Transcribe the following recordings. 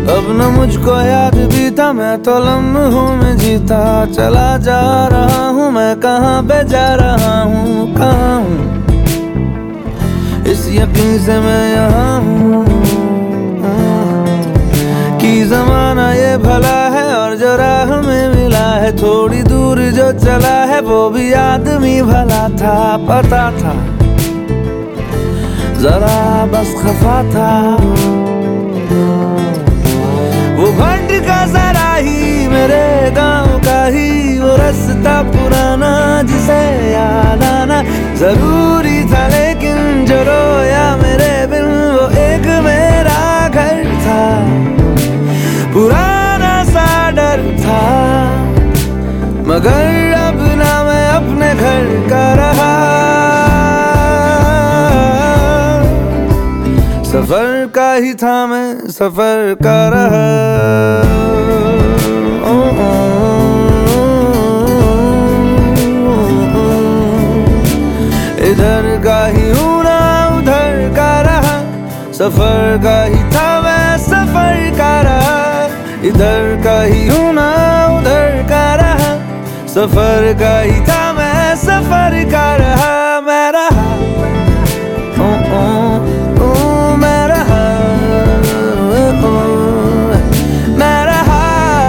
अब न मुझको याद भी था, मैं तो लम्हों में जीता चला जा रहा हूँ। मैं कहाँ पे जा रहा हूँ, कहाँ हूँ, इस यकीन से मैं यहाँ हूँ कि ज़माना ये भला है और जो राह में मिला है। थोड़ी दूर जो चला है वो भी आदमी भला था, पता था जरा बस खफा था। वो भंड का जरा ही मेरे गांव का ही वो रास्ता पुराना जिसे याद आना जरूरी था। लेकिन जो रोया मेरे बिन वो एक मेरा घर था, पुराना सा डर था। मगर अब ना मैं अपने घर का रहा, सफर का ही था मैं सफर का रहा। इधर का ही हूँ ना उधर का रहा, सफर का ही था मैं सफर का रहा। इधर का ही हूँ ना उधर का रहा, सफर का ही था मैं सफर का रहा। मैं रहा मैं रहा मैं रहा।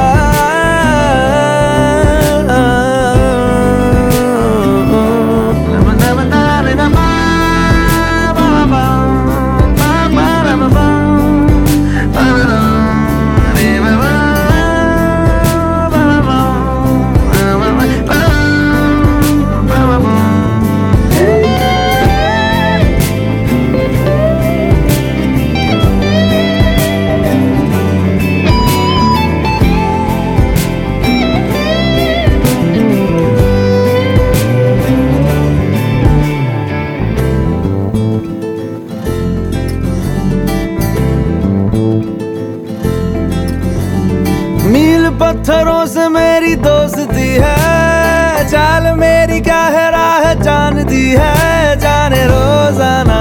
पत्थरों से मेरी दोस्ती है, चाल मेरी क्या है राह जानती है। जाने रोजाना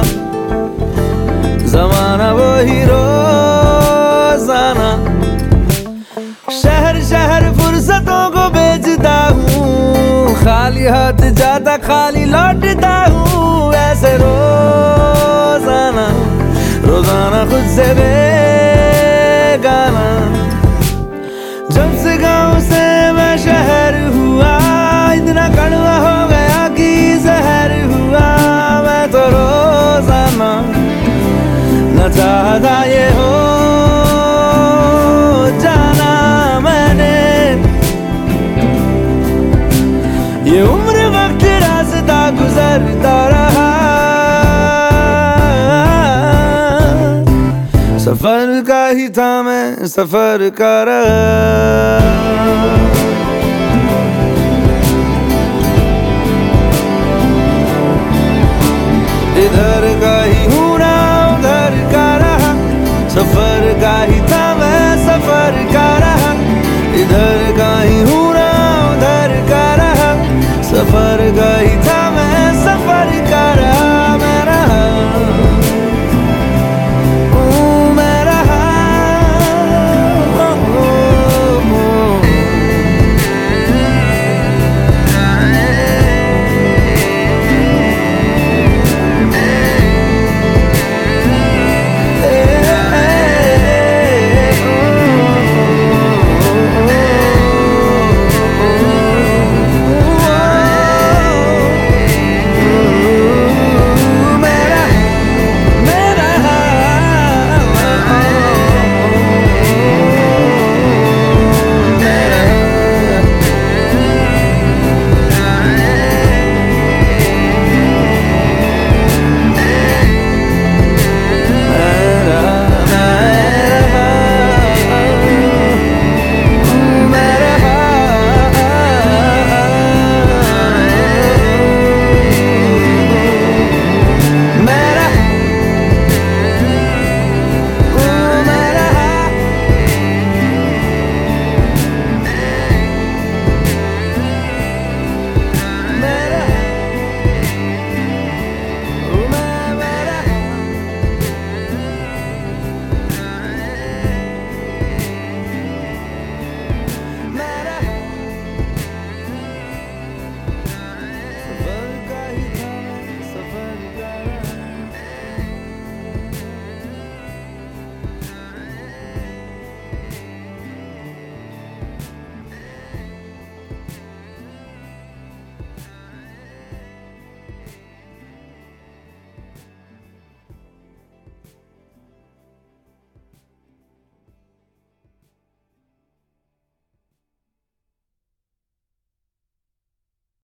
जमाना वो ही रोजाना, शहर शहर फुर्सतों को बेचता हूँ। खाली हाथ जाता खाली लौटता हूँ, ऐसे रोजाना रोजाना खुद से बेगाना। जब से गाँव से मैं शहर हुआ, इतना कड़वा हो गया कि जहर हुआ। मैं तो रोजाना न चाहता ये हो जाना। मैंने ये उम्र वक्त रास्ता गुजरता रहा, सफर का ही था मैं सफर का रहा। इधर